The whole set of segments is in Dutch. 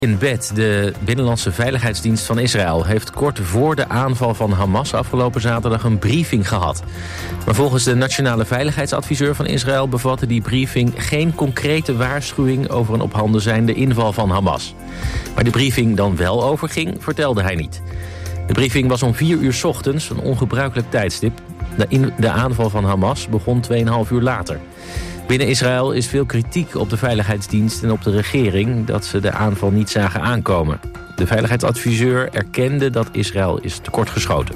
In bed, de Binnenlandse Veiligheidsdienst van Israël heeft kort voor de aanval van Hamas afgelopen zaterdag een briefing gehad. Maar volgens de Nationale Veiligheidsadviseur van Israël bevatte die briefing geen concrete waarschuwing over een op handen zijnde inval van Hamas. Waar de briefing dan wel over ging, vertelde hij niet. De briefing was om 4 uur 's ochtends, een ongebruikelijk tijdstip. De aanval van Hamas begon 2,5 uur later. Binnen Israël is veel kritiek op de veiligheidsdienst en op de regering dat ze de aanval niet zagen aankomen. De veiligheidsadviseur erkende dat Israël is tekortgeschoten.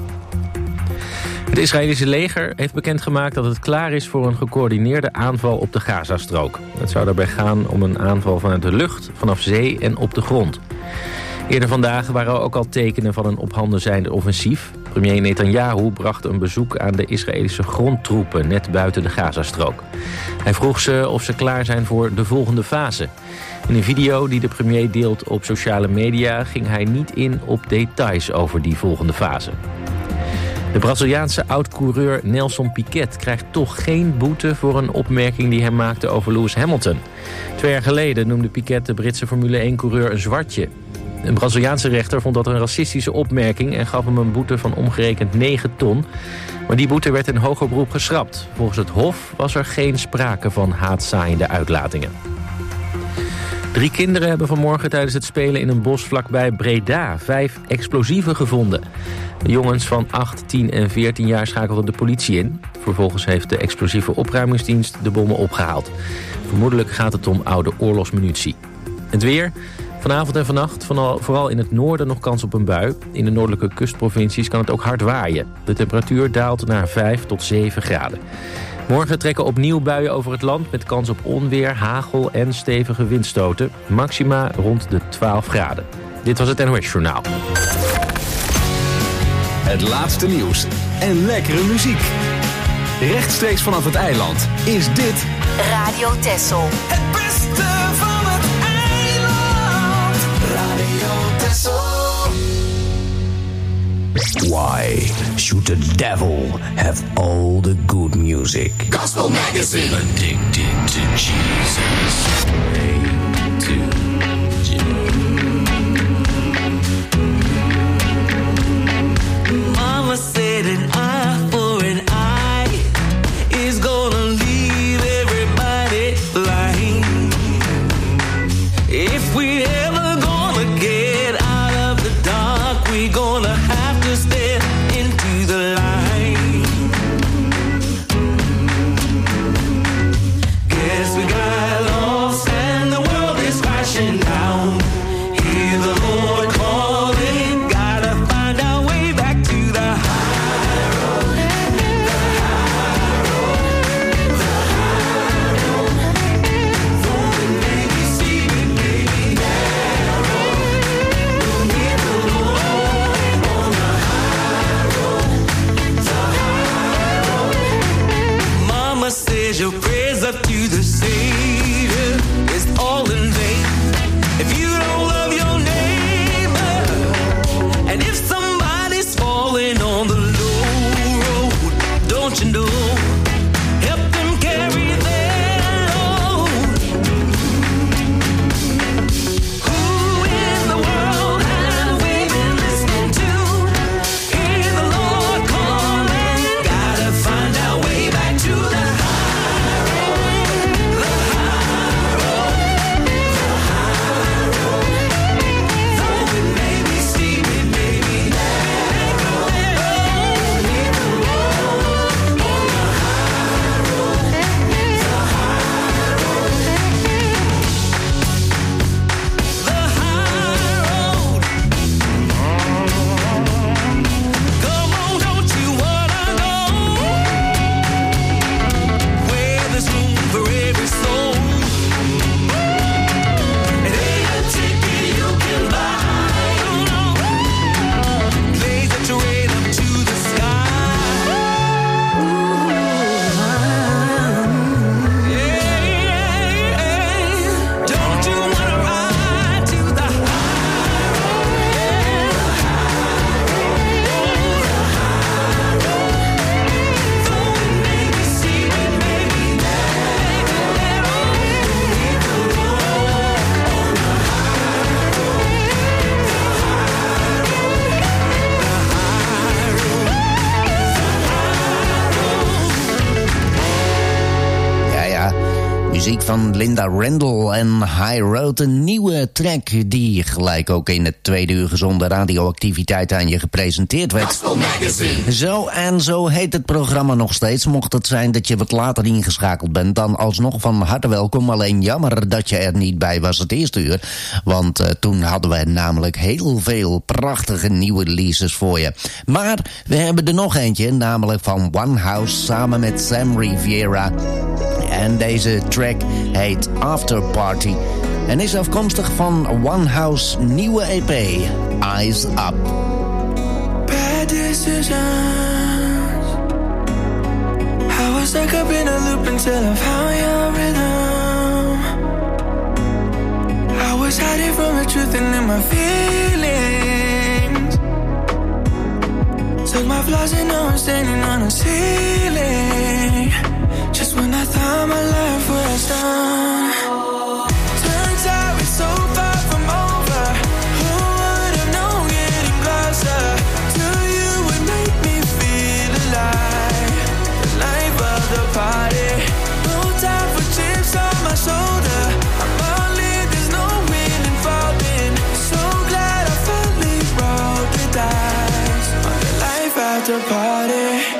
Het Israëlische leger heeft bekendgemaakt dat het klaar is voor een gecoördineerde aanval op de Gazastrook. Het zou daarbij gaan om een aanval vanuit de lucht, vanaf zee en op de grond. Eerder vandaag waren er ook al tekenen van een op handen zijnde offensief. Premier Netanyahu bracht een bezoek aan de Israëlische grondtroepen net buiten de Gazastrook. Hij vroeg ze of ze klaar zijn voor de volgende fase. In een video die de premier deelt op sociale media ging hij niet in op details over die volgende fase. De Braziliaanse oud-coureur Nelson Piquet krijgt toch geen boete voor een opmerking die hij maakte over Lewis Hamilton. 2 jaar geleden noemde Piquet de Britse Formule 1-coureur een zwartje. Een Braziliaanse rechter vond dat een racistische opmerking en gaf hem een boete van omgerekend 9 ton. Maar die boete werd in hoger beroep geschrapt. Volgens het Hof was er geen sprake van haatzaaiende uitlatingen. 3 kinderen hebben vanmorgen tijdens het spelen in een bos vlakbij Breda 5 explosieven gevonden. De jongens van 8, 10 en 14 jaar schakelden de politie in. Vervolgens heeft de explosieve opruimingsdienst de bommen opgehaald. Vermoedelijk gaat het om oude oorlogsmunitie. Het weer. Vanavond en vannacht vooral in het noorden nog kans op een bui. In de noordelijke kustprovincies kan het ook hard waaien. De temperatuur daalt naar 5 tot 7 graden. Morgen trekken opnieuw buien over het land met kans op onweer, hagel en stevige windstoten. Maxima rond de 12 graden. Dit was het NOS Journaal. Het laatste nieuws en lekkere muziek. Rechtstreeks vanaf het eiland is dit Radio Texel. Het beste van het eiland. Radio Texel. Why should the devil have all the good music? Gospel Magazine. Addicted to Jesus. Praying to Mama said an eye for an eye is gonna leave everybody blind. If we ever gonna get out of the dark, we gonna have to step into the light. Guess we got lost and the world is crashing muziek van Linda Randall en High Road. Een nieuwe track die gelijk ook in het tweede uur gezonde radioactiviteit aan je gepresenteerd werd. Zo en zo heet het programma nog steeds. Mocht het zijn dat je wat later ingeschakeld bent, dan alsnog van harte welkom. Alleen jammer dat je er niet bij was het eerste uur. Want toen hadden we namelijk heel veel prachtige nieuwe releases voor je. Maar we hebben er nog eentje, namelijk van One House samen met Sam Riviera. En deze track heet After Party en is afkomstig van One House nieuwe EP, Eyes Up. Bad decisions. I was stuck up in a loop until I found your rhythm. I was hiding from the truth and in my feelings. Took my flaws and now I'm standing on a ceiling. Just when I thought my life was done, turns out it's so far from over. Who would have known getting closer to you would make me feel alive? The life of the party, no time for chips on my shoulder. I'm all in, there's no winning, falling. So glad I finally rolled the dice on the life after party.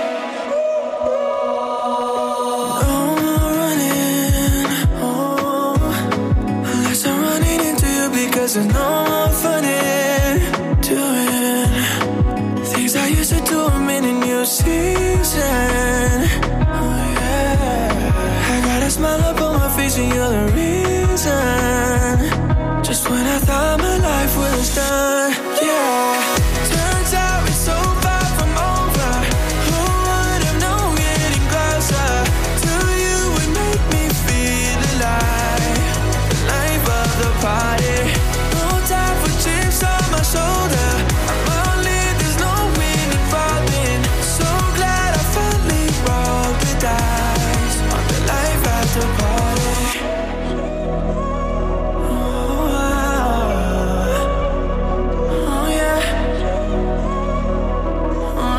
There's no more fun in doing things I used to do. I'm in a new season. Oh yeah, I got a smile up on my face and you're the reason. Just when I thought my life was done, yeah. Turns out it's so far from over. Who would have known getting closer to you would make me feel alive? The life of the party. On my shoulder, I'm all in, there's no winning, falling. So glad I finally rolled the dice on the life after party. Oh yeah, oh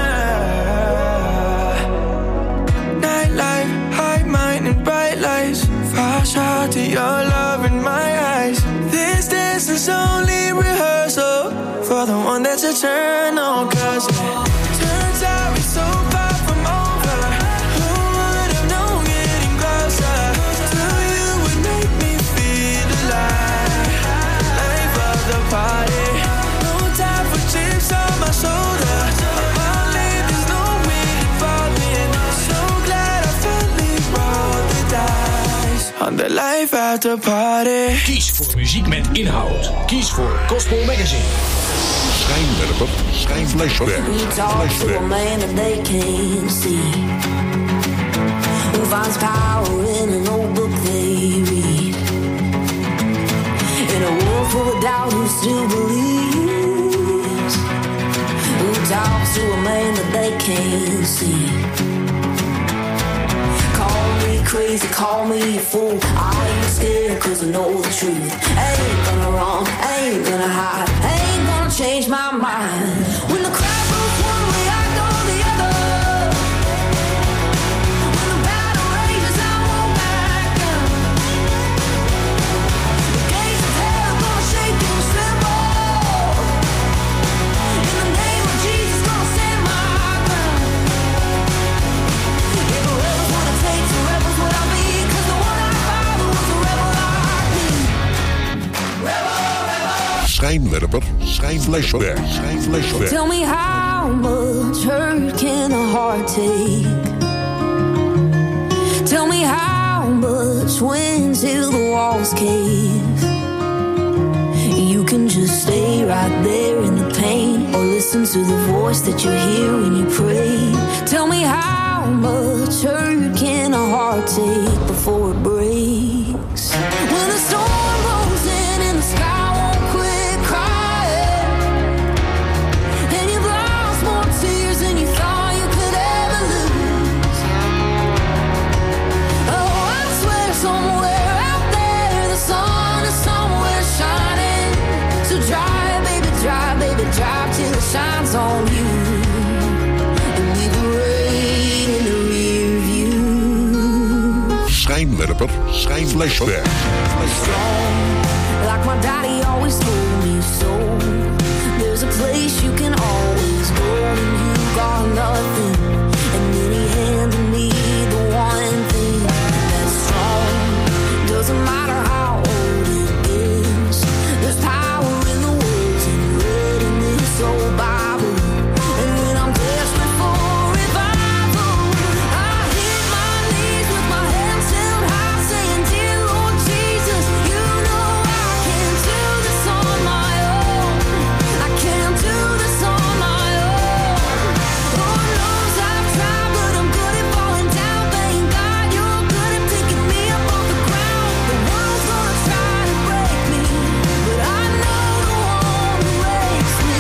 yeah. Nightlife, high mind and bright lights. Flash out to your love in my eyes. This dance is only rehearsal for the one that's eternal. Cause it turns out it's so far from over. Who would have known getting closer to you would make me feel alive? The life of the party, no time for chips on my shoulder. I'm all in, there's no winning, falling. So glad I finally rolled the dice on the life after party. Kies voor muziek met inhoud. Kies voor Gospel Magazine. Schijnwerper, schijnflashback. We talk to a man that they can't see, who finds power in an old book they read, in a world full of doubt who still believes, who talks to a man that they can't see. Call me crazy, call me a fool, I ain't scared cause I know the truth. Ain't gonna run, ain't gonna hide, ain't gonna change my mind. When the crowd goes one way, I go the other. When the battle rages, I won't back down. The gates of hell are gonna shake and tremble. In the name of Jesus, gonna stand my ground. If a rebel's what it takes, a rebel's what I be. Cause the one I follow was a rebel like me. Rebel, rebel. Schijnwerper, schijnflashback, schijnflashback. Tell me how much hurt can a heart take? Tell me how much when till the walls cave. You can just stay right there in the pain, or listen to the voice that you hear when you pray. Tell me how much hurt can a heart take before it breaks? When the storm rolls in and the sky won't quit crying, and you've lost more tears than you thought you could ever lose. Oh, I swear somewhere out there the sun is somewhere shining. So drive, baby, drive till it shines on you, and leave the rain in the rear view. Schijnwerper, schijnflashback. Like my daddy always told me so. There's a place you can always go when you got nothing. And then he handed me the one thing that's strong. Doesn't matter how old it is. There's power in the words and red in this old Bible. And when I'm desperate for revival, I hit my knees with my hands held high, saying, "Dear Lord Jesus, you know I can't do this on my own. I can't do this on my own. Lord knows I've tried, but I'm good at falling down. Thank God you're good at picking me up off the ground. The world's gonna try to break me, but I know the one who makes me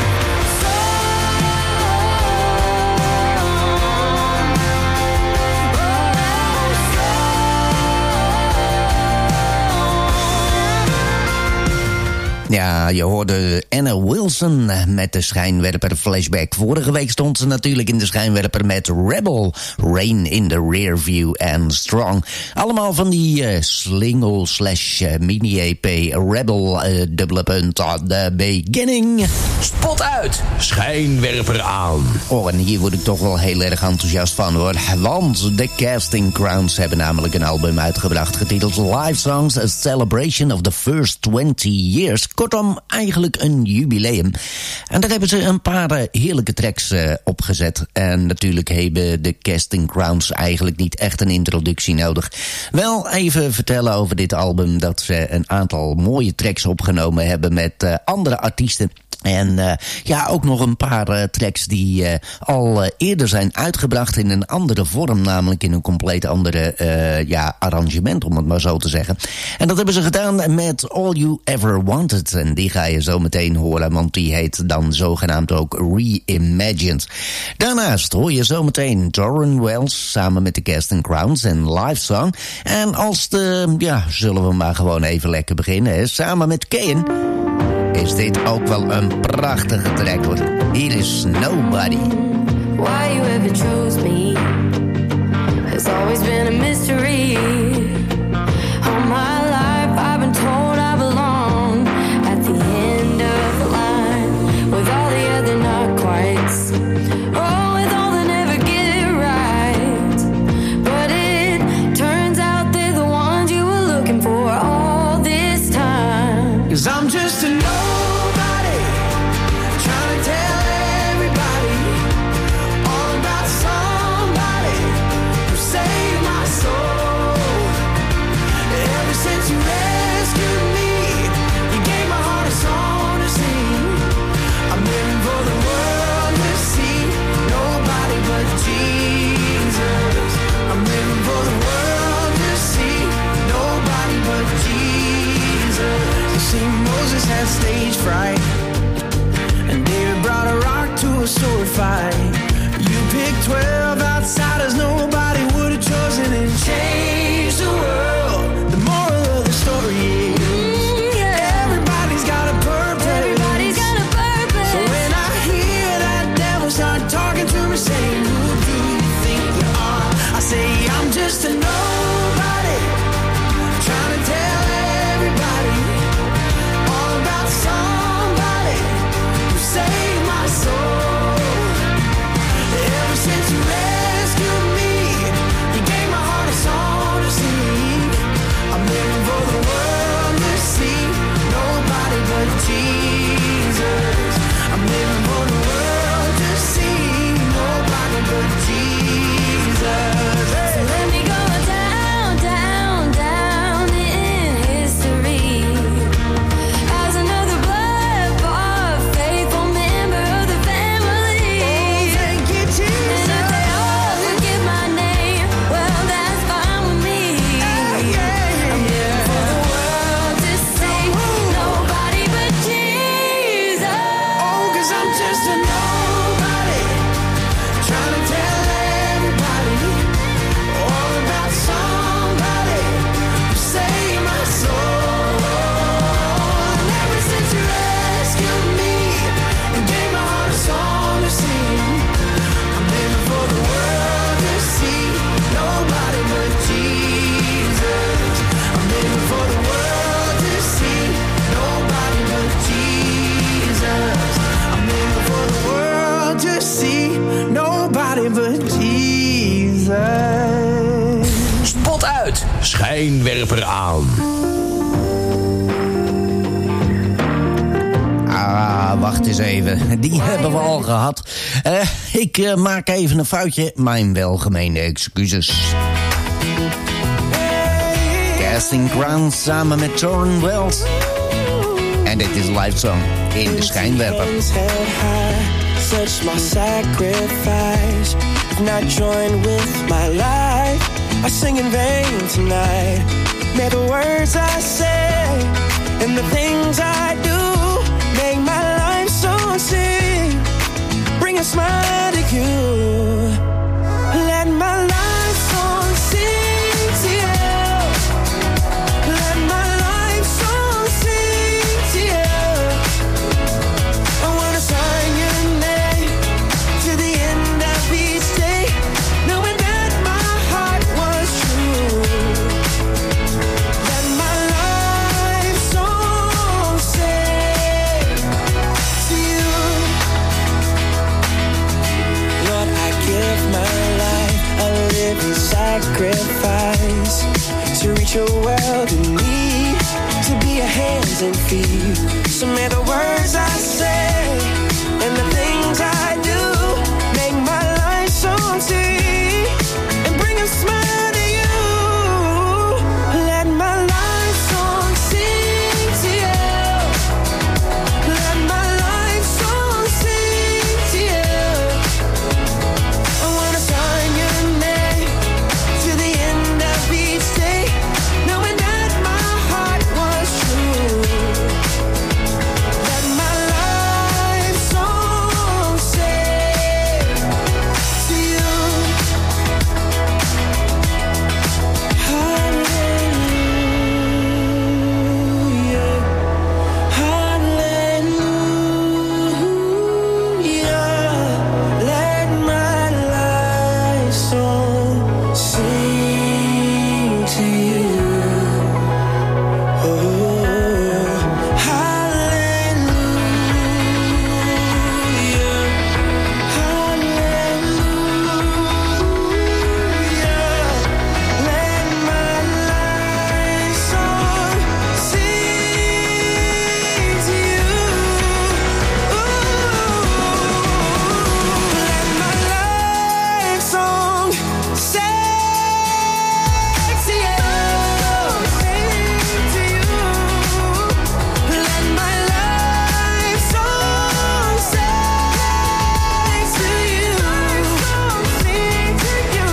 Ja, je hoorde Anna Wilson met de schijnwerper flashback. Vorige week stond ze natuurlijk in de schijnwerper met Rebel, Rain in the Rearview en Strong. Allemaal van die slingle slash mini-EP Rebel, dubbele punt on the beginning. Spot uit, schijnwerper aan. Oh, en hier word ik toch wel heel erg enthousiast van hoor. Want de Casting Crowns hebben namelijk een album uitgebracht getiteld Live Songs, A Celebration of the First 20 Years. Kortom, eigenlijk een jubileum. En daar hebben ze een paar heerlijke tracks opgezet. En natuurlijk hebben de Casting Crowns eigenlijk niet echt een introductie nodig. Wel even vertellen over dit album dat ze een aantal mooie tracks opgenomen hebben met andere artiesten. En ja, ook nog een paar tracks die al eerder zijn uitgebracht in een andere vorm. Namelijk in een compleet andere arrangement, om het maar zo te zeggen. En dat hebben ze gedaan met All You Ever Wanted. En die ga je zo meteen horen, want die heet dan zogenaamd ook Reimagined. Daarnaast hoor je zo meteen Tauren Wells samen met de Casting Crowns en Live Song. En als zullen we maar gewoon even lekker beginnen, hè? Samen met Kean. Is dit ook wel een prachtige track hoor. Hier is Nobody. Why you ever chose me has always been a mystery. All my life I've been told I belong at the end of the line with all the other not quites. Oh, with all that never get it right. But it turns out they're the ones you were looking for all this time. 'Cause I'm just a nobody trying to tell everybody all about somebody who saved my soul. Ever since you rescued me, you gave my heart a song to sing. I'm living for the world to see nobody but Jesus. I'm living for the world to see nobody but Jesus. You see, Moses had stage fright, and David brought a rock to a sword fight. You picked 12 outsiders nobody would have chosen and changed the world. The moral of the story is everybody's got a purpose. Everybody's got a purpose. So when I hear that devil start talking to me saying, who do you think you are? I say, I'm just a nobody trying to tell everybody all about somebody who saved my soul. Ever since you rescued me, you gave my heart a song to sing. I'm living for the world to see nobody but Jesus. I'm living for the world to see nobody but Jesus. So let me go down, down, down in history as another blood-bought, faithful member of the family. Oh, thank you, Jesus. And if they all forget my name, well, that's fine with me. I'm living for the world to see nobody but Jesus. schijnwerper aan. Ah, wacht eens even. Die hebben we al gehad. Ik maak even een foutje. Mijn welgemeende excuses. Casting Crowns samen met Torrin Wells. En dit is Live Song in de schijnwerper. Such my sacrifice. If not joined with my life, I sing in vain tonight. May the words I say and the things I do make my life so sing. Bring a smile to you. Let my life song sing to you. Let my life song sing to you. I wanna sign your name to the end of each day, knowing that my heart was true. Let my life song sing to you. Lord, I give my life a living sacrifice to reach a world in need, to be your hands and feet. So may the words I say and the things I do make my life so sing and bring a smile to you. Let my life song sing to you. Let my life song sing to you. I wanna sign your name to the end of each day, knowing that my heart was true. Let my life song sing to you. Hallelujah, hallelujah. Let my life song sing to you. Oh, hallelujah, hallelujah. Let my life song sing to you. Let my life song sing to you. Sing to you. Let my life song sing to you. Sing to you.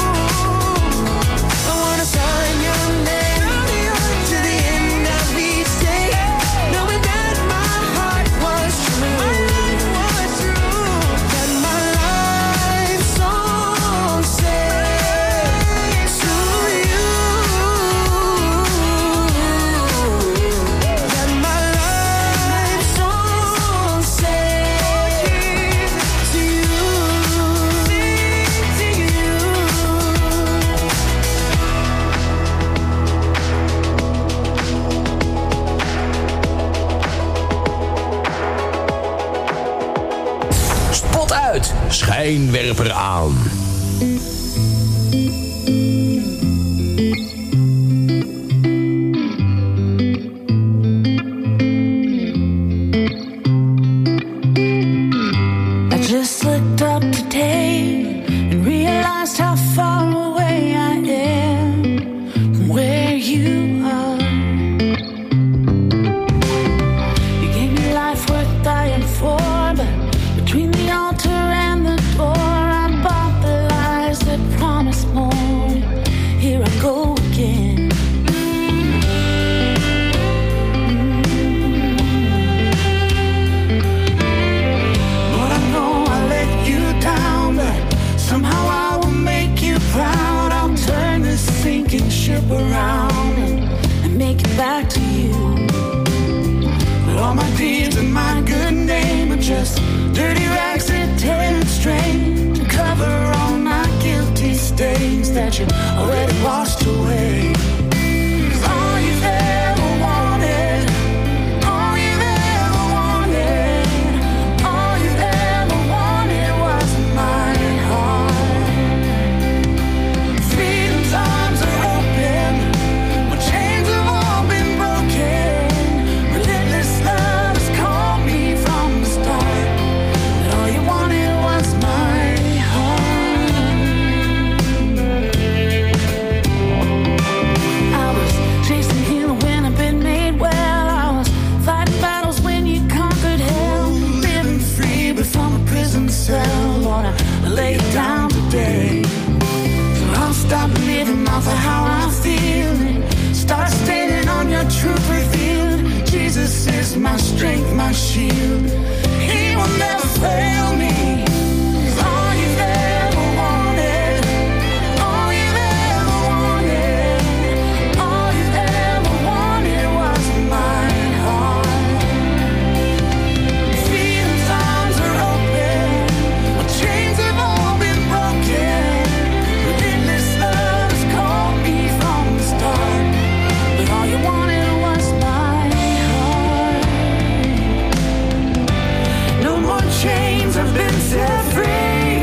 I wanna sign your name to the end of each day, knowing that my heart was true. Let my life song sing to you. Let my life song sing to you. Spot uit, schijnwerper aan. I just looked up today and realized how far away I am from where you are. You gave me life worth dying for, but between the altar and the door, I bought the lies that promised more. Here I go again. Lord, I know I let you down, but somehow I will make you proud. I'll turn this sinking ship around and make it back to you. But all my deeds and my good name are just dirty rags that tear straight to cover all my guilty stains that you already washed away. 'Cause all you've ever wanted, all you've ever wanted, all you've ever wanted was my heart. Freedom's arms are open, my shield. He will never fail me. All you've ever wanted, all you've ever wanted, all you've ever wanted was my heart. Freedom's arms are open, my chains have all been broken. Relentless love has called me from the start, but all you wanted was my heart. No more chains have been set free.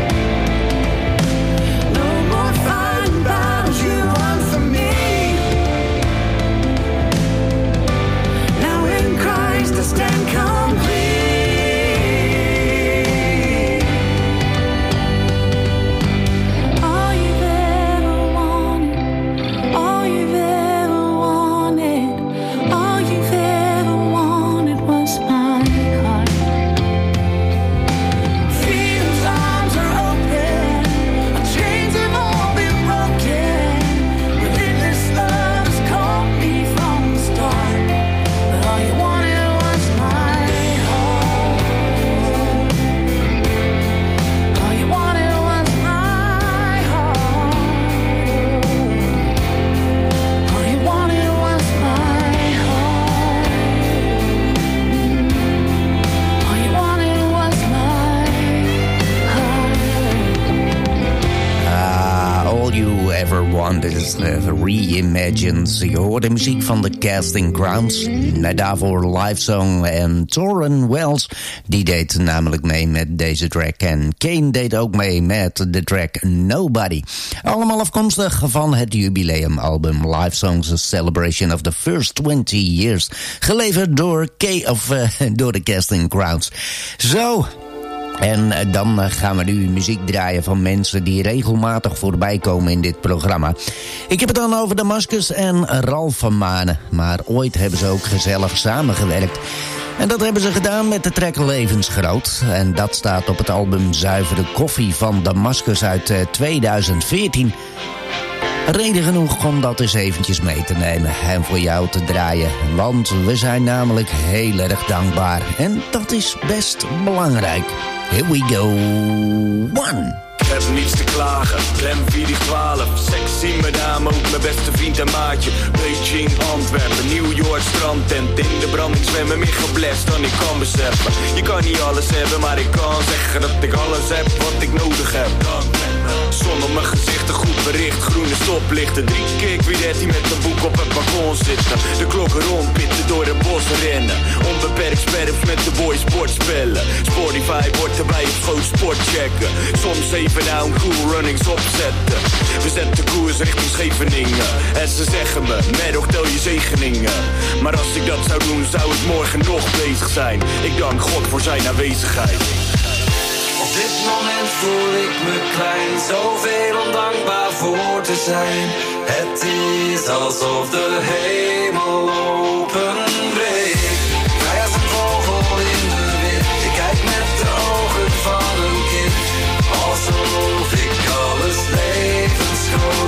No more fighting battles you won for me. Now in Christ I stand complete. All you've ever wanted, all you've ever wanted, all you've ever wanted was my heart. Freedom's arms are open, our chains have all been broken. Relentless love has called me from the start, but all you wanted was my heart. All you wanted was my heart. All you wanted was my heart. All you wanted was my heart. All You Ever Wanted is reimagined. Je hoort de muziek van The Casting Crowns. Daarvoor live song en Torren Wells. Die deed namelijk mee met deze track. En Kane deed ook mee met de track Nobody. Allemaal afkomstig van het jubileumalbum Live Songs, A Celebration of the First 20 Years. Geleverd door door The Casting Crowns. Zo. En dan gaan we nu muziek draaien van mensen die regelmatig voorbij komen in dit programma. Ik heb het dan over Damascus en Ralf van Manen. Maar ooit hebben ze ook gezellig samengewerkt. En dat hebben ze gedaan met de track Levensgroot. En dat staat op het album Zuivere Koffie van Damascus uit 2014. Reden genoeg om dat eens eventjes mee te nemen en voor jou te draaien. Want we zijn namelijk heel erg dankbaar. En dat is best belangrijk. Here we go. 1. Ik heb niets te klagen, klem 412. Sexy madame, ook mijn beste vriend en maatje. Beijing, Antwerpen, New York, strandtent. In de branding zwemmen, meer geblest dan ik kan beseffen. Je kan niet alles hebben, maar ik kan zeggen dat ik alles heb wat ik nodig heb. Zon op mijn gezicht, een goed bericht, groene stoplichten. 3 keer weer die met een boek op het balkon zitten. De klokken rondpitten, door het bos rennen. Onbeperkt sperps met de boys sportspellen. Spotify wordt erbij op schoot sport checken. Soms even down, cool runnings opzetten. We zetten koers richting Scheveningen. En ze zeggen me, Merog tel je zegeningen. Maar als ik dat zou doen, zou ik morgen nog bezig zijn. Ik dank God voor zijn aanwezigheid. Op dit moment voel ik me klein, zoveel om dankbaar voor te zijn. Het is alsof de hemel openbreekt. Vrij als een vogel in de wind, ik kijk met de ogen van een kind. Alsof ik alles levensgroot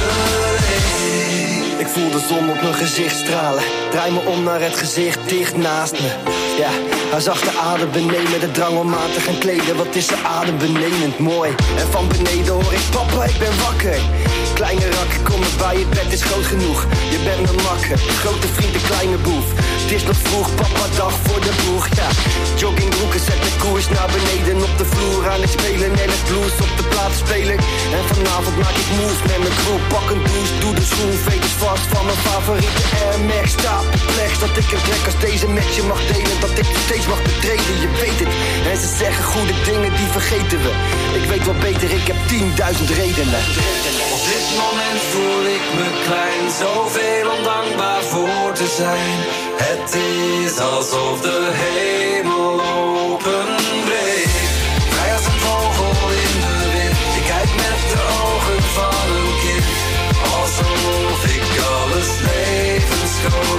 beleef. Ik voel de zon op mijn gezicht stralen. Draai me om naar het gezicht dicht naast me. Ja, hij zag de adem beneden, de drang om aan te gaan kleden. Wat is de adem benedend mooi. En van beneden hoor ik papa, ik ben wakker. Kleine rakker, kom erbij, het bed is groot genoeg. Je bent mijn makker, grote vriend, een kleine boef. Het is nog vroeg, papa, dag voor de boeg, ja. Joggingbroeken, zet de koers naar beneden op de vloer. Aan het spelen, en het blues op de plaat spelen. En vanavond maak ik moves met mijn crew. Pak een douche, doe de schoen, veters vast van mijn favoriete Air Max. Sta perplex dat ik een track als deze met je mag delen. Dat ik je steeds mag betreden, je weet het. En ze zeggen goede dingen, die vergeten we. Ik weet wel beter, ik heb 10.000 redenen. Op dit moment voel ik me klein, zoveel om dankbaar voor te zijn. Het is alsof de hemel openbreekt. Vrij als een vogel in de wind, ik kijk met de ogen van een kind. Alsof ik alles levensgroot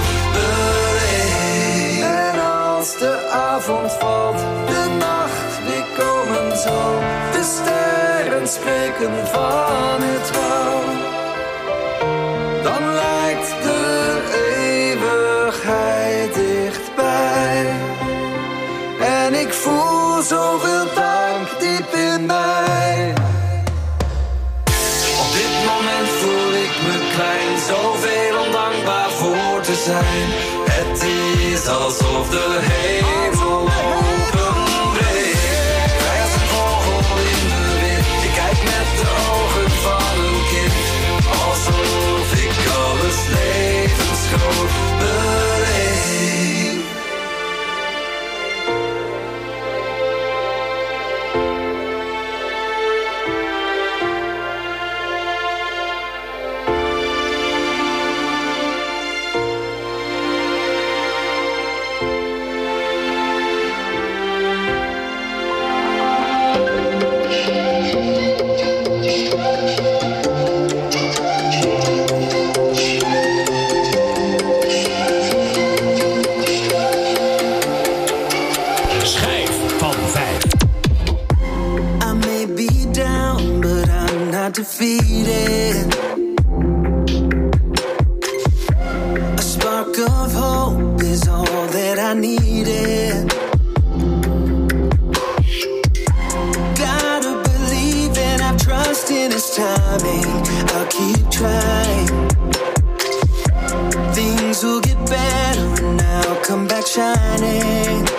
beleef. En als de avond valt, de nacht weer komen zal. De sterren spreken van het rouw. Dan lijkt de eeuwigheid dichtbij. Ik voel zoveel dank diep in mij. Op dit moment voel ik me klein, zoveel om dankbaar voor te zijn. Het is alsof de hemel openbreekt. Wij als een vogel in de wind. Ik kijk met de ogen van een kind, alsof ik alles levensgroot beleef. Defeated. A spark of hope is all that I needed. Gotta believe and have trust in His timing. I'll keep trying. Things will get better and I'll come back shining.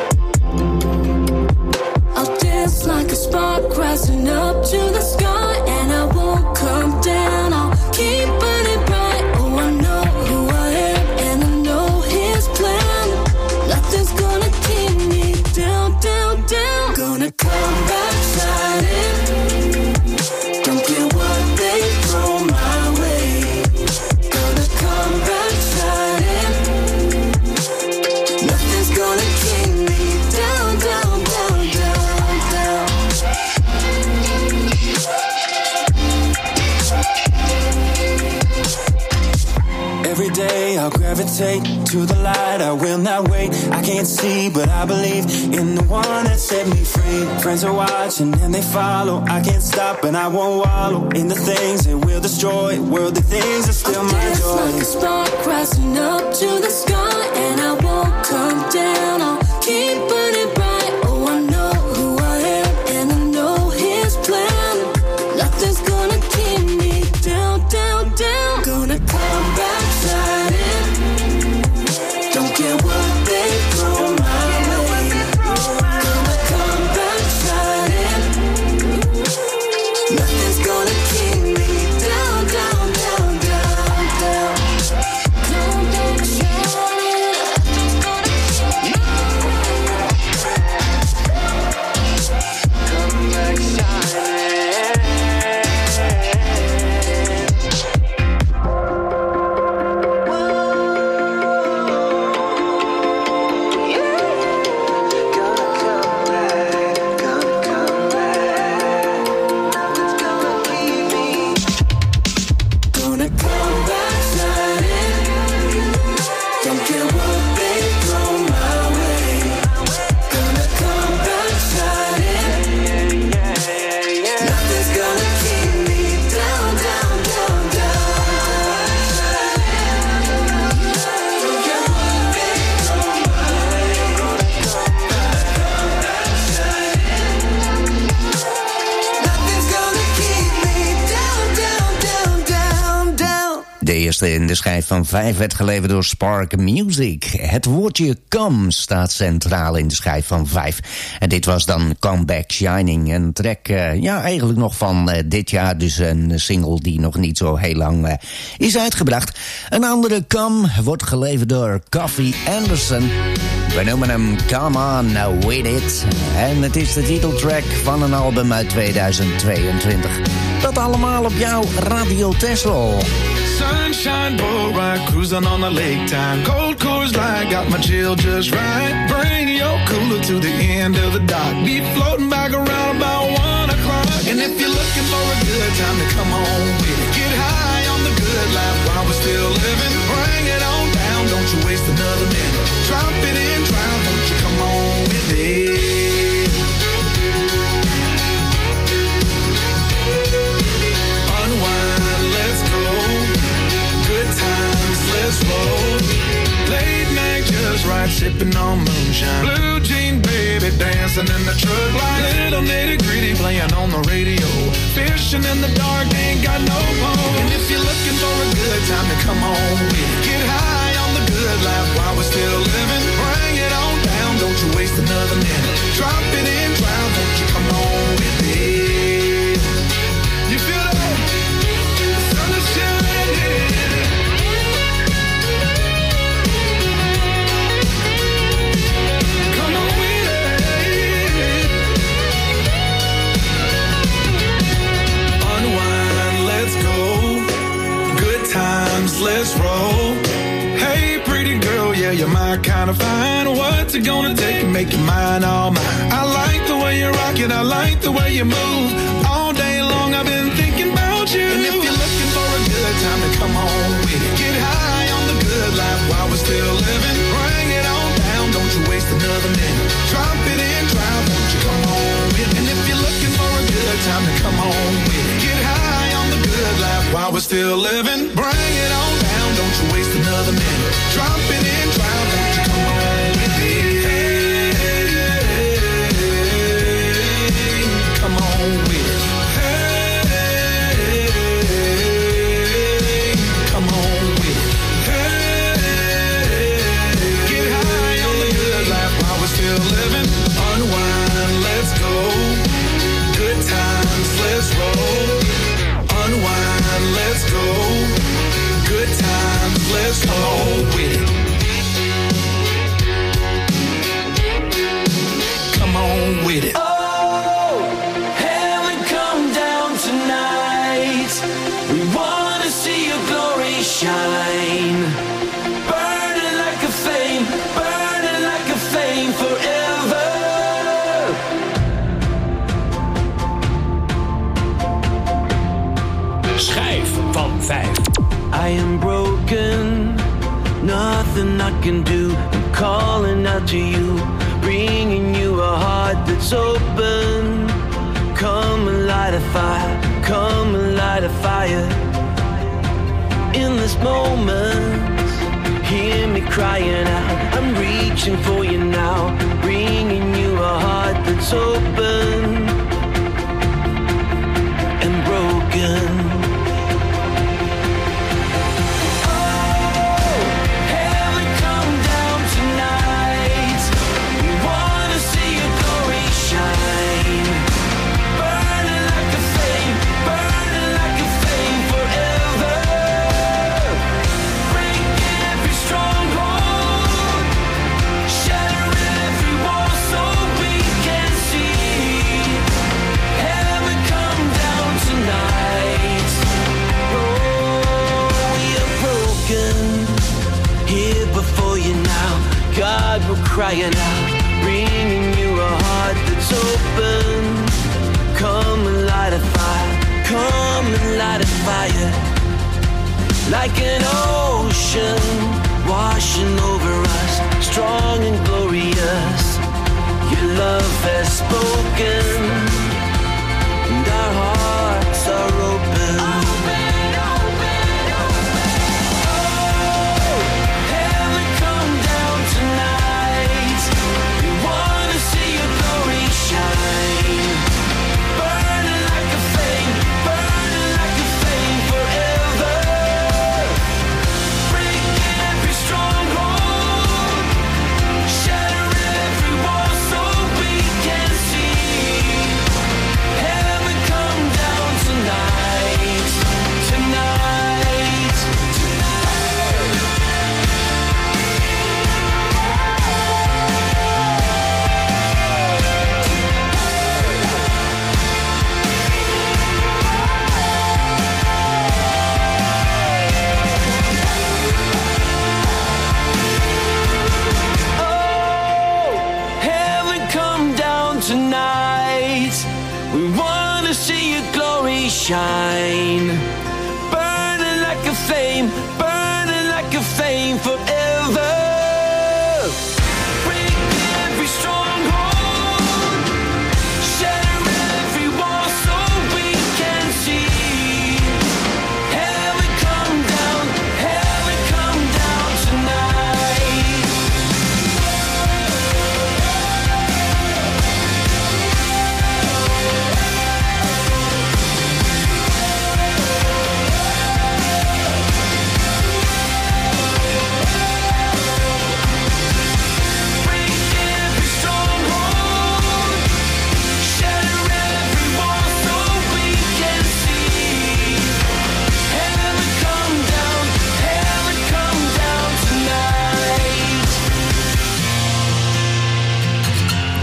I'll dance like a spark rising up to the sky, and I won't come down. I'll keep burning bright. Oh, I know who I am, and I know His plan. Nothing's gonna keep me down, down, down. Gonna come back shining. Don't care what they throw my way. Gonna come back shining. Nothing's gonna keep me down, down, down, down, down. Every day I'll gravitate to the light, I will not wait. I can't see, but I believe in the one that set me free. Friends are watching and they follow. I can't stop and I won't wallow in the things that will destroy. Worldly things are still my joy. I'll dance like a spark rising up to the sky, and I won't come down. I'll keep burning bright. Oh, I know who I am, and I know His plan. Nothing's gonna keep me down, down, down. Gonna come back shining. Don't care what they throw my way. Gonna come back shining. Nothing's gonna keep me down, down, down, down, down. Come back shining. Nothing's gonna keep me down. Come back shining. De eerste in de schijf van 5 werd geleverd door Spark Music. Het woordje come staat centraal in de schijf van 5. En dit was dan Come Back Shining. Een track, eigenlijk nog van dit jaar. Dus een single die nog niet zo heel lang is uitgebracht. Een andere Come wordt geleverd door Coffee Anderson. We noemen hem Come On With It. En het is de titeltrack van een album uit 2022. Dat allemaal op jouw Radio Texel. Sunshine, boat ride, cruising on the lake time. Cold Coors Light, got my chill just right. Bring your cooler to the end of the dock. Be floating back around about 1 o'clock. And if you're looking for a good time, to come on with it. Get high on the good life while we're still living. Bring it on down, don't you waste another minute. Drop it in, drive, won't you come on with it. Let's roll. Late night just right, sipping on moonshine. Blue jean baby, dance dancing in the truck like little nitty gritty playing on the radio. Fishing in the dark, ain't got no home. And if you're looking for a good time, then come on with it. Get high on the good life while we're still living. Bring it on down, don't you waste another minute. Drop it in, drown, won't you come on with it? You feel that? The sun is shining. Come on with it. Unwind, let's go. Good times, let's roll. Hey, pretty girl, yeah, you're my kind of fine. What's it gonna take to make you mine, all mine? I like the way you rock it, I like the way you move. All day long I've been thinking about you. And if you're looking for a good time, then come on with it. Get high on the good life while we're still living. Bring it on down, don't you waste another minute. Drop it in, drive, won't you come on with it? And if you're looking for a good time, then come on with it. Get high on the good life while we're still living. Bring it on down, don't you waste another minute. Drop it in, drive, won't you come on with it? Come on with it. Come on with it. Get high on the good life while we're still living. Unwind, let's go. Good times, let's roll. Unwind, let's go. Good times, let's roll with it. Come on with it. Oh, heaven come down tonight. We wanna see your glory shine. Burning like a flame forever. Schijf van 5. I am broken, nothing I can do. I'm calling out to you, bringing you a heart that's open. Come and light a fire, come and light a fire. In this moment, hear me crying out. I'm reaching for you now, bringing you a heart that's open and broken. God, we're crying out, bringing you a heart that's open. Come and light a fire, come and light a fire. Like an ocean washing over us, strong and glorious. Your love has spoken, and our hearts are open. Shine, burning like a flame forever. Break every stronghold, shatter every wall so we can see. Heaven come down tonight.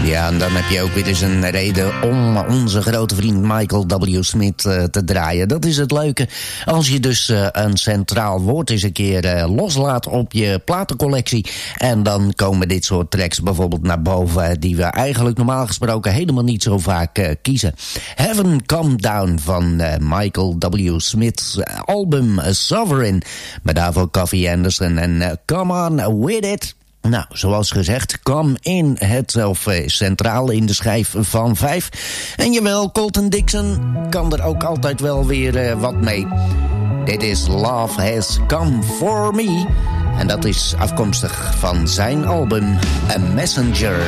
Ja, en dan heb je ook weer eens een reden om onze grote vriend Michael W. Smith te draaien. Dat is het leuke. Als je dus een centraal woord eens een keer loslaat op je platencollectie. En dan komen dit soort tracks bijvoorbeeld naar boven, die we eigenlijk normaal gesproken helemaal niet zo vaak kiezen. Heaven Come Down van Michael W. Smith's album Sovereign. Met daarvoor Coffee Anderson en Come On With It. Nou, zoals gezegd, kwam in centraal in de schijf van 5. En jawel, Colton Dixon kan er ook altijd wel weer wat mee. Dit is Love Has Come For Me. En dat is afkomstig van zijn album A Messenger.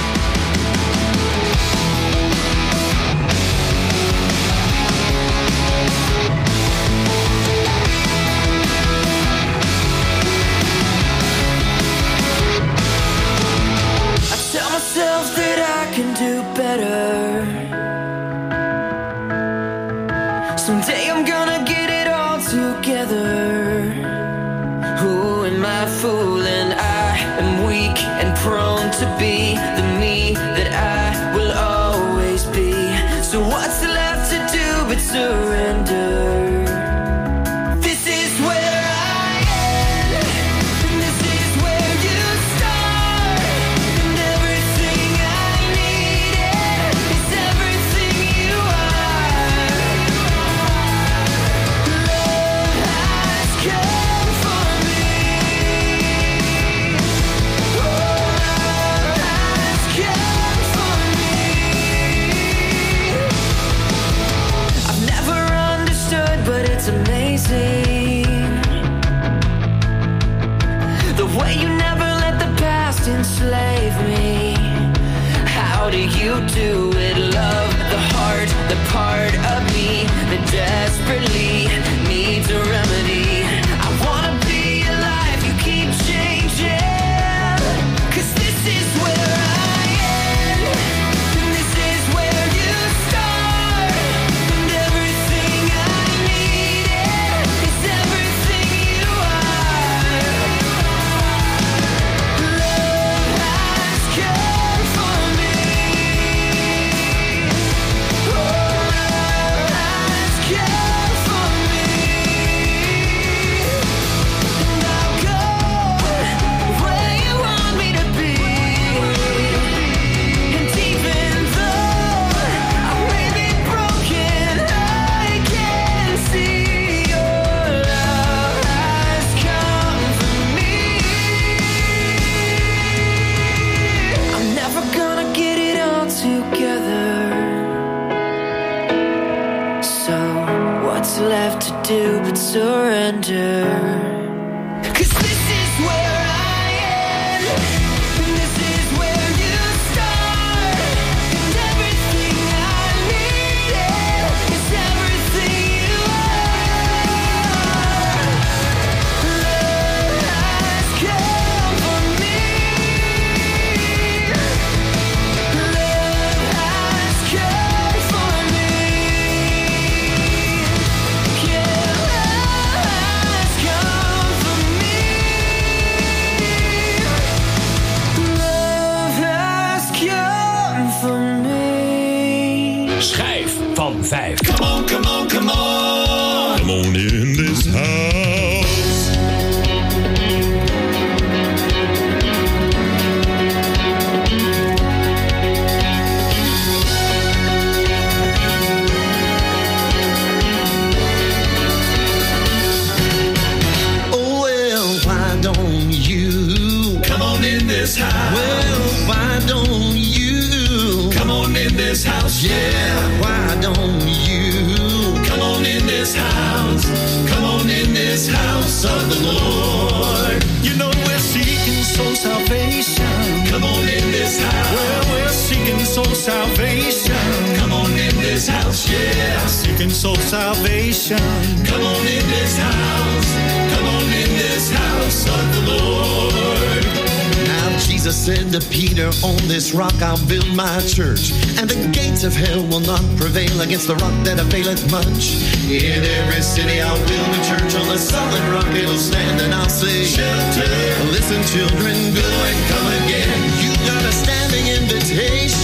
Someday I'm gonna get it all together. Who am I fooling? I am weak and prone to be the me that I will always be. So what's left to do but surrender? The way you never let the past enslave me. How do you do it, love? The heart, the part of me that desperately needs a remedy. I wanna be alive, you keep changing. 'Cause this is where I end, and this is where you start. And everything I needed is everything you are. Love has come for me. Love has come for me. And I'll go where you want me to be. And even though I may be broken, I can see your love has come for me. I'm never gonna get it all together. So what's left to do but surrender? 'Cause this is where I end, and this is where you start. And everything I needed is everything you are. Love has come for me. Love has come for me. Yeah, love has come for me. Love has come for me. Schijf van 5. Come on, come on, come on. Come on in this house. Oh, well, why don't you Come on in this house. Well, why don't you Come on in this house. Yeah, why don't you Come on in this house. Come on in this house of the Lord. You know we're seeking soul salvation. Come on in this house. Well, we're seeking soul salvation. Come on in this house, yeah. Seeking soul salvation. Come on in this house. Come on in this house of the Lord. Now Jesus said to Peter, on this rock I'll build my church, and the gates of hell will not prevail against the rock that availeth much. In every city I'll build a church, on the solid rock it'll stand, and I'll say, Shelter. Listen children, go and come again. You got a standing invitation.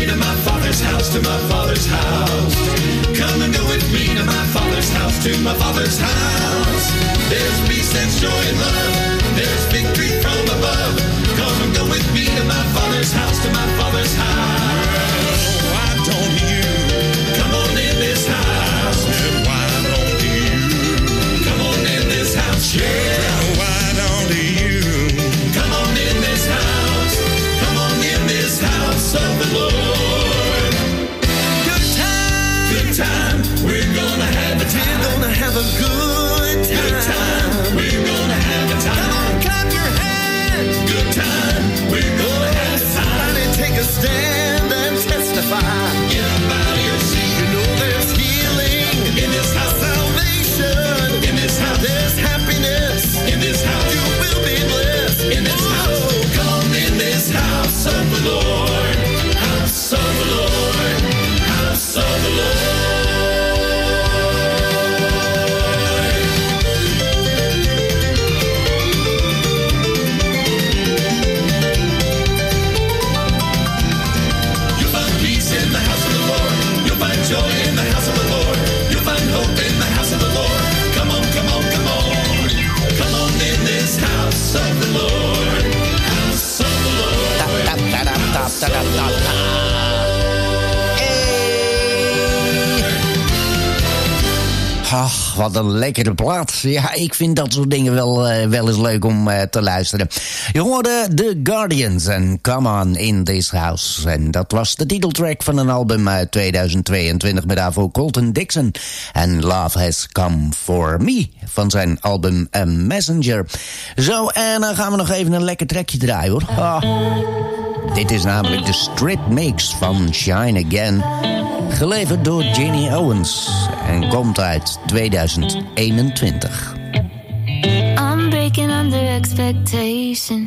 to my Father's house, to my Father's house. Come and go with me to my Father's house, to my Father's house. There's peace, there's joy and love. There's victory from above. Come and go with me to my Father's house, to my Father's house. Why don't you come on in this house? Why don't you come on in this house? Yeah. Why don't you come on in this house? Come on in this house of the Lord. Good time. Good time. We're gonna have a time. We're gonna have a good time. Good time. We're gonna have a time. Come on, clap your hands. Good time. We're gonna have a time. Somebody take a stand and testify. Get up out of your seat. You know there's healing in this house. Salvation in this house. There's happiness in this house. You will be blessed in this house. Come on in this house of the Lord. House of the Lord. House of the Lord. Joy in the house of the Lord. You'll find hope in the house of the Lord. Come on, come on, come on. Come on in this house of the Lord. House of the Lord. Ach, wat een lekkere plaat. Ja, ik vind dat soort dingen wel eens leuk om te luisteren. Je hoorde The Guardians en Come On In This House. En dat was de titeltrack van een album uit 2022 met daarvoor Colton Dixon. En Love Has Come For Me van zijn album A Messenger. Zo, en dan gaan we nog even een lekker trackje draaien hoor. Dit is namelijk de Strip Mix van Shine Again. Geleverd door Ginny Owens en komt uit 2021. I'm breaking under expectations.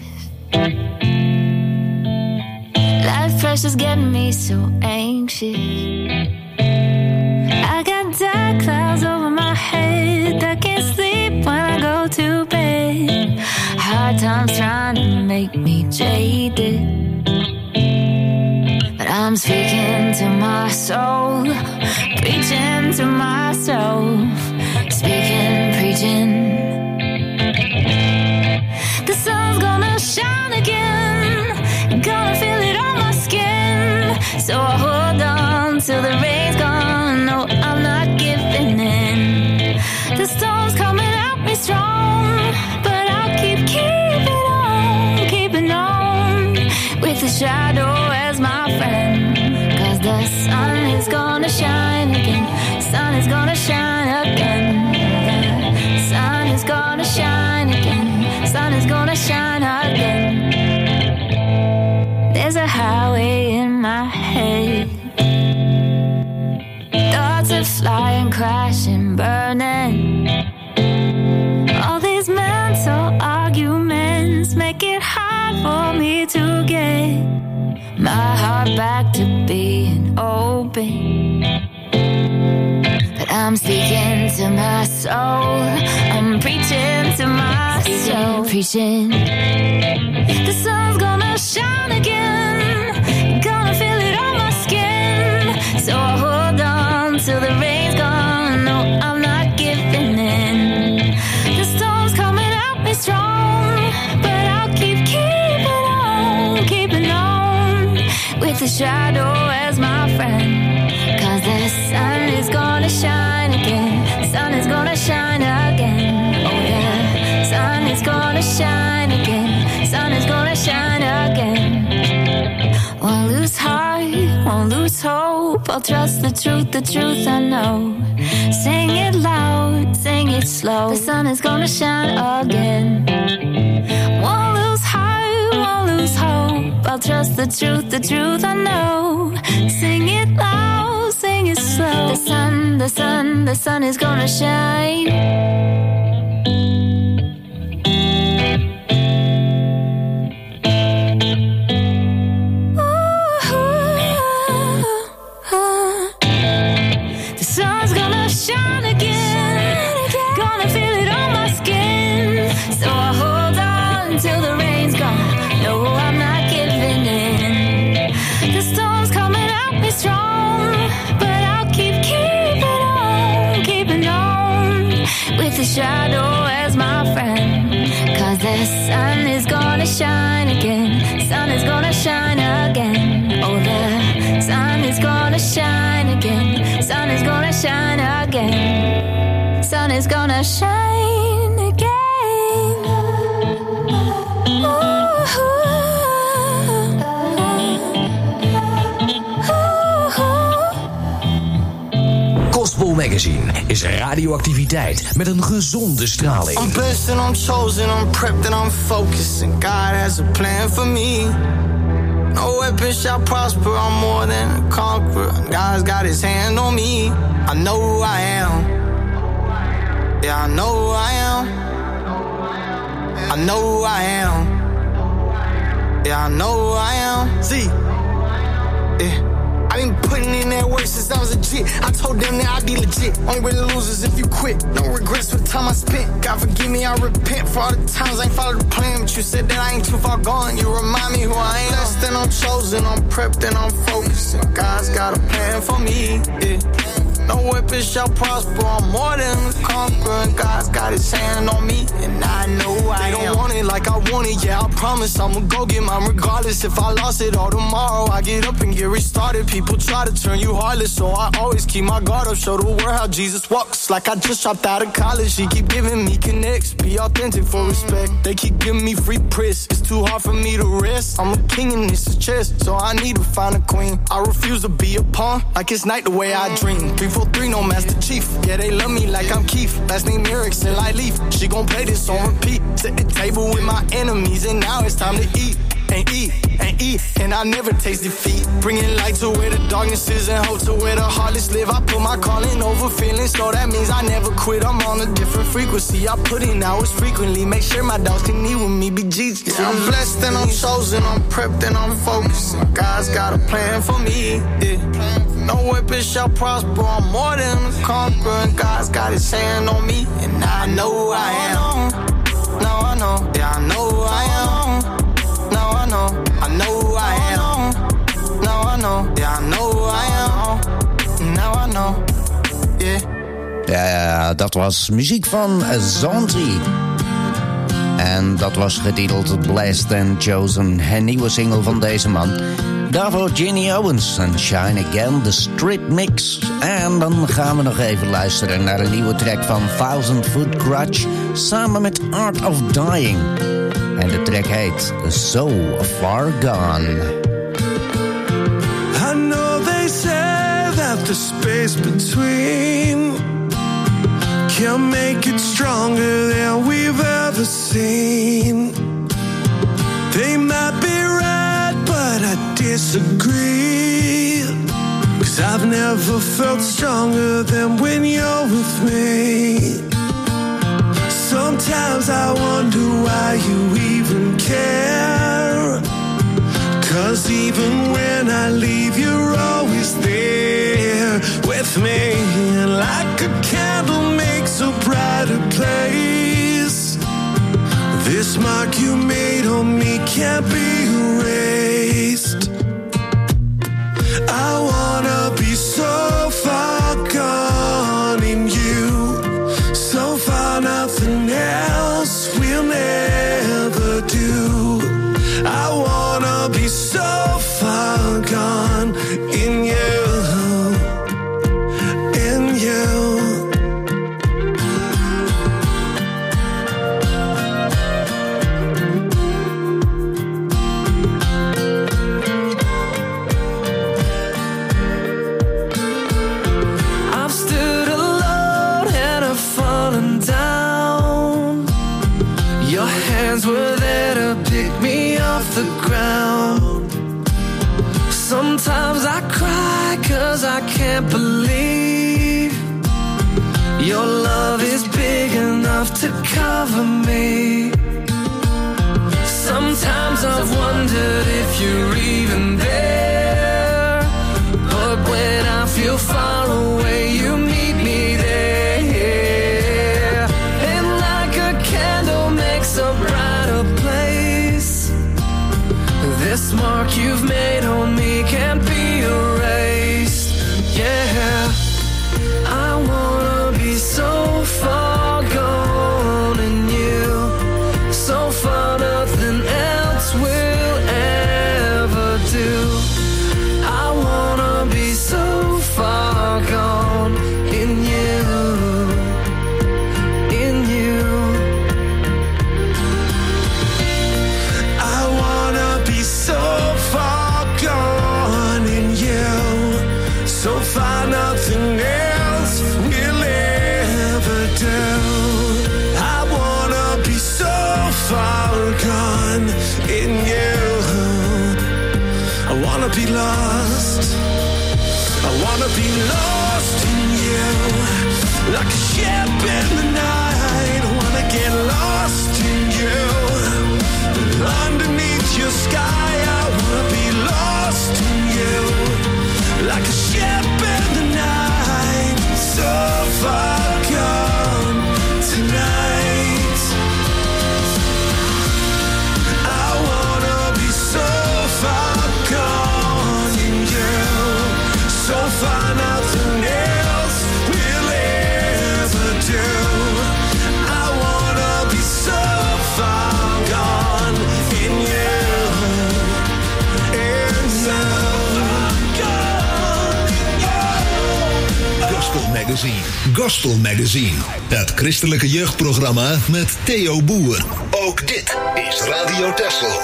Life pressure's getting me so anxious. I got dark clouds over my head. I can't sleep when I go to bed. Hard times trying to make me jaded. I'm speaking to my soul, preaching to myself, speaking, preaching. The sun's gonna shine again, gonna feel it on my skin. So I hold on till the rain's gone. No, I'm not giving in. The storm's coming at me strong, but I'll keeping on, with the shadow as my friend. The sun is gonna shine again. Sun is gonna shine again. The sun is gonna shine again. Sun is gonna shine again. There's a highway in my head. Thoughts are flying, crashing, burning. All these mental arguments make it hard for me to get my heart back to being open. But I'm speaking to my soul. I'm preaching to my soul. Preaching. The sun's gonna shine again. Gonna feel it on my skin. So I hold on till the rain's gone. No, I'm not giving in. The storm's coming at me strong, but I'll keeping on, with the shadow as my friend. 'Cause the sun is gonna shine again. Sun is gonna shine again. Oh yeah, sun is gonna shine again. Sun is gonna shine again. Won't lose heart, won't lose hope. I'll trust the truth I know. Sing it loud, sing it slow. The sun is gonna shine again. Won't lose heart, won't lose hope. I'll trust the truth I know. Sing it loud, sing it slow. The sun is gonna shine. Till the rain's gone. No, I'm not giving in. The storm's coming out. shadow as my friend. 'Cause the sun is gonna shine again. Sun is gonna shine again. Oh, the sun is gonna shine again. Sun is gonna shine again. Sun is gonna shine again. Gospel Magazine is radioactiviteit met een gezonde straling. I'm blessed and I'm chosen, I'm prepped and I'm focused, and God has a plan for me. No weapon shall prosper, I'm more than a conqueror. God's got his hand on me. I know who I am. Yeah, I know who I am. I know who I am. Yeah, I know who I am. See, yeah. I been putting in that work since I was a jit. I told them that I'd be legit. Only way to lose is if you quit. No regrets for the time I spent. God forgive me, I repent for all the times I ain't followed the plan. But you said that I ain't too far gone. You remind me who I am. Blessed and I'm chosen, I'm prepped and I'm focused, and God's got a plan for me. Yeah. No weapon shall prosper, I'm more than a conqueror, and God's got his hand on me, and I know I am. They don't want it like I want it, yeah, I promise I'ma go get mine regardless. If I lost it all tomorrow, I get up and get restarted. People try to turn you heartless, so I always keep my guard up. Show the world how Jesus walks, like I just dropped out of college. He keep giving me connects, be authentic for respect. They keep giving me free press, it's too hard for me to rest. I'm a king and this is chess, so I need to find a queen. I refuse to be a pawn, like it's night the way I dream. 343, no Master Chief. Yeah, they love me like I'm Keith. Last name Erickson, like Leaf. She gon' play this on repeat. Set the table with my enemies, and now it's time to eat. And eat, and eat, and I never taste defeat. Bringing light to where the darkness is and hope to where the heartless live. I put my calling over feelings, so that means I never quit. I'm on a different frequency. I put in hours frequently. Make sure my dogs can eat with me, be Jesus. Yeah, I'm blessed and I'm chosen, I'm prepped and I'm focused, and God's got a plan for me. Yeah. No weapon shall prosper, I'm more than a conqueror, and God's got his hand on me, and I know who I am. Now I know, yeah, I know who I am. Now I know who I am. Now I know, yeah, I know who I am. Now I know, yeah. Ja, dat was muziek van Zonti. En dat was getiteld Blessed and Chosen, een nieuwe single van deze man. Daarvoor Ginny Owens en Shine Again, de Street Mix. En dan gaan we nog even luisteren naar een nieuwe track van Thousand Foot Grudge samen met Art of Dying. En de track heet So Far Gone. I know they say that the space between can make it stronger than we've ever seen. They might be right, but I disagree. 'Cause I've never felt stronger than when you're with me. Sometimes I wonder why you even care. 'Cause even when I leave, you're always there with me. And like a candle makes a brighter place, this mark you made on me can't be erased. I wanna be so far gone in you, so far nothing else will never do. I wanna be so far gone in you, in you. Were there to pick me off the ground. Sometimes I cry 'cause I can't believe your love is big enough to cover me. Sometimes I've wondered if you're even there, but when I feel far away, you meet me there. And like a candle makes a brighter place, this mark you've made on me can't be erased. Yeah, I wanna be so far gone. wanna be lost. I wanna be lost in you, like a ship in the night. I wanna get lost in you, underneath your sky. I wanna be lost in you, like a ship in the night. So far gone tonight. I wanna be so far gone in you, so far nothing else will ever do. I wanna be so far gone in you, and so far gone in you. Gospel Magazine. Gospel Magazine. Het christelijke jeugdprogramma met Theo Boer. Ook dit is Radio Texel.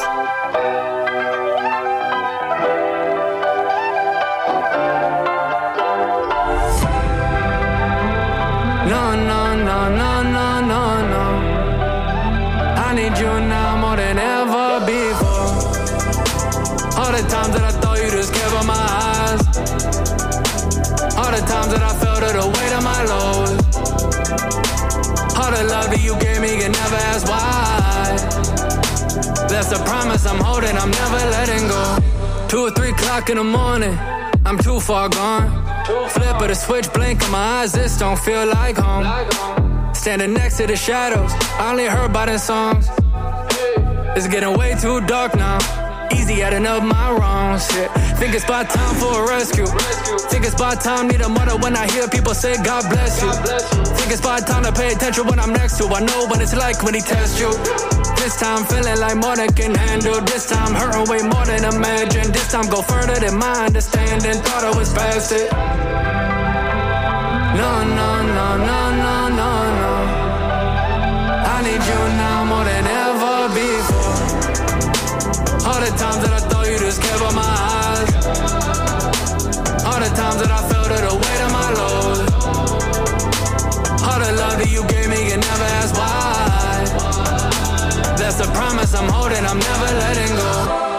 No, no, no, no, no, no, no. I need you now more than ever before. All the times that I thought you just kept on my eyes. All the times that I felt the weight of my load. All the love that you gave me, can never ask why. That's a promise I'm holding, I'm never letting go. 2 or 3 o'clock in the morning, I'm too far gone. Flip of the switch, blink of my eyes, this don't feel like home. Standing next to the shadows, I only heard about in songs. It's getting way too dark now. Easy adding up my wrong shit. Think it's about time for a rescue. Think it's about time, need a mother when I hear people say God bless you. Think it's about time to pay attention when I'm next to. I know what it's like when he tests you. This time feeling like more than can handle. This time hurting way more than imagine. This time go further than my understanding. Thought I was past it. No, no, no, no, no, no, no. I need you now more than ever before. All the times that I thought you just kept on my eyes. All the times that I felt the weight of my load. All the love that you gave me, can never ask why. That's a promise I'm holding, I'm never letting go.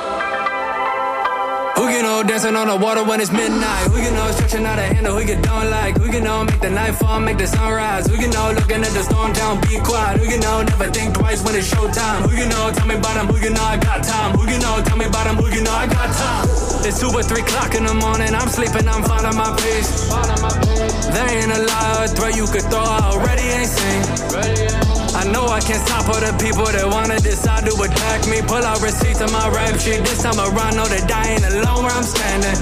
Who you know dancing on the water when it's midnight? Who you know stretching out a handle who you don't like? Who you know make the night fall, make the sunrise? Who you know looking at the storm town, be quiet? Who you know never think twice when it's showtime? Who you know tell me about him? Who you know I got time? Who you know tell me about him? Who you know I got time? It's 2 or 3 o'clock in the morning, I'm sleeping, I'm finding my peace. There ain't a lie or threat you could throw, I already ain't seen. I know I can't stop all the people that wanna decide to attack me. Pull out receipts on my rap sheet. This time around, know that I ain't alone where I'm standing.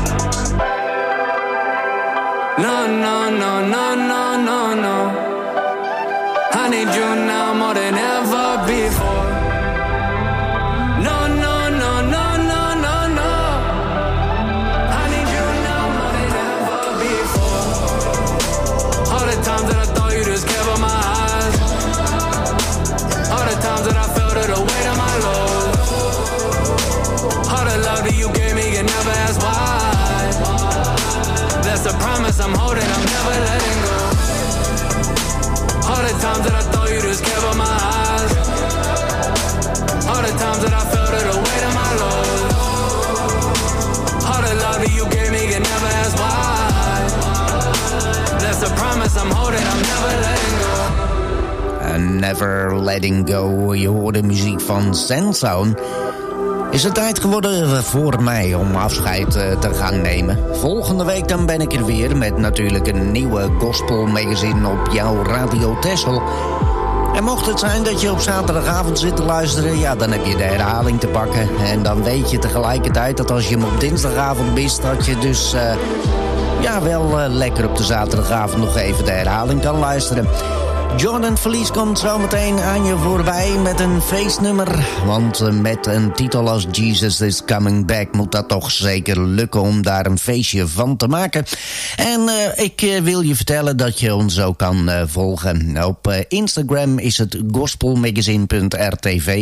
No, no, no, no, no, no, no. I need you now more than ever before. No, no, no, no, no, no, no. I need you now more than ever before. All the times that I thought you just kept on my eyes. All the times that I felt the weight of my load. All the love that you gave me, can never ask why. That's a promise I'm holding, I'm never letting go. All the times that I thought you just kept on my eyes. All the times that I felt the weight of my load. All the love that you gave me, can never ask why. That's a promise I'm holding, I'm never letting go. Never Letting Go. Je hoorde muziek van Sandsound. Is het tijd geworden voor mij om afscheid te gaan nemen. Volgende week dan ben ik er weer met natuurlijk een nieuwe Gospel Magazine op jouw Radio Texel. En mocht het zijn dat je op zaterdagavond zit te luisteren, ja, dan heb je de herhaling te pakken. En dan weet je tegelijkertijd dat als je hem op dinsdagavond mist, dat je dus wel lekker op de zaterdagavond nog even de herhaling kan luisteren. Jordan Felice komt zometeen aan je voorbij met een feestnummer. Want met een titel als Jesus is Coming Back moet dat toch zeker lukken om daar een feestje van te maken. En ik wil je vertellen dat je ons ook kan volgen. Op Instagram is het gospelmagazine.rtv.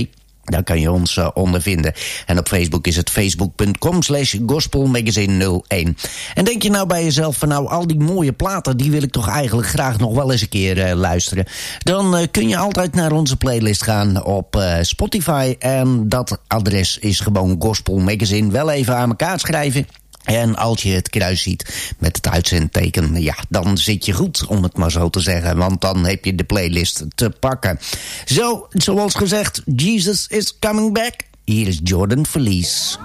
Daar kan je ons ondervinden. En op Facebook is het facebook.com/gospelmagazine01. En denk je nou bij jezelf van nou, al die mooie platen, die wil ik toch eigenlijk graag nog wel eens een keer luisteren. Dan kun je altijd naar onze playlist gaan op Spotify. En dat adres is gewoon Gospel Magazine. Wel even aan elkaar schrijven. En als je het kruis ziet met het uitzendteken, ja, dan zit je goed, om het maar zo te zeggen. Want dan heb je de playlist te pakken. Zo, zoals gezegd, Jesus is coming back. Hier is Jordan Felice.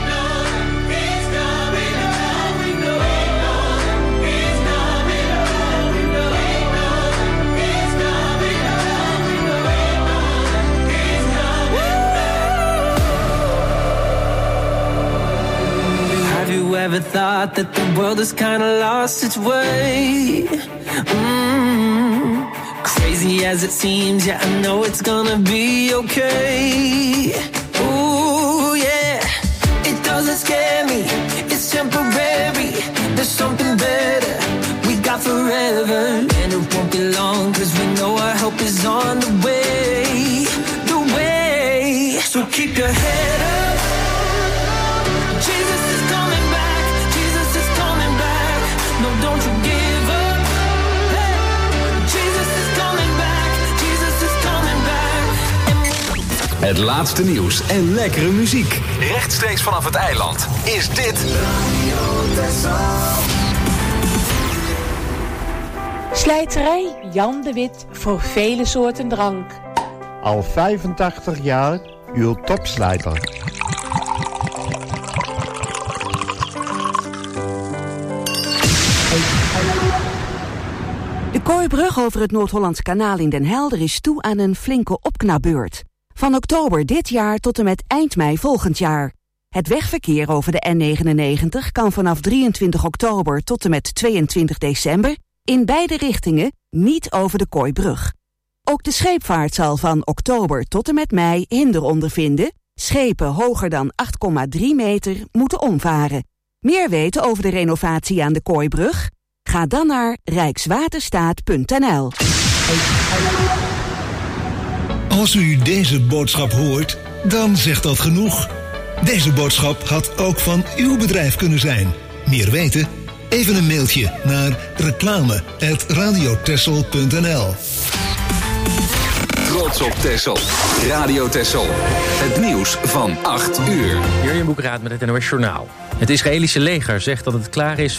Ever thought that the world has kind of lost its way? Crazy as it seems, yeah, I know it's gonna be okay. Ooh, yeah, it doesn't scare me, it's temporary. There's something better, we got forever. And it won't be long, cause we know our help is on the way. The way, so keep your head up. Jesus is coming back. No, don't you give up. Hey. Jesus is coming back. Jesus is coming back. Het laatste nieuws en lekkere muziek. Rechtstreeks vanaf het eiland. Is dit Radio Tessel. Slijterij Jan de Wit voor vele soorten drank. Al 85 jaar uw topslijter. De Kooibrug over het Noord-Hollandse kanaal in Den Helder is toe aan een flinke opknapbeurt. Van oktober dit jaar tot en met eind mei volgend jaar. Het wegverkeer over de N99 kan vanaf 23 oktober tot en met 22 december... in beide richtingen niet over de Kooibrug. Ook de scheepvaart zal van oktober tot en met mei hinder ondervinden. Schepen hoger dan 8,3 meter moeten omvaren. Meer weten over de renovatie aan de Kooibrug? Ga dan naar rijkswaterstaat.nl. Als u deze boodschap hoort, dan zegt dat genoeg. Deze boodschap had ook van uw bedrijf kunnen zijn. Meer weten? Even een mailtje naar reclame@radiotessel.nl. Trots op Tessel. Radio Tessel. Het nieuws van 8 uur. Jurjen Boekraat met het NOS Journaal. Het Israëlische leger zegt dat het klaar is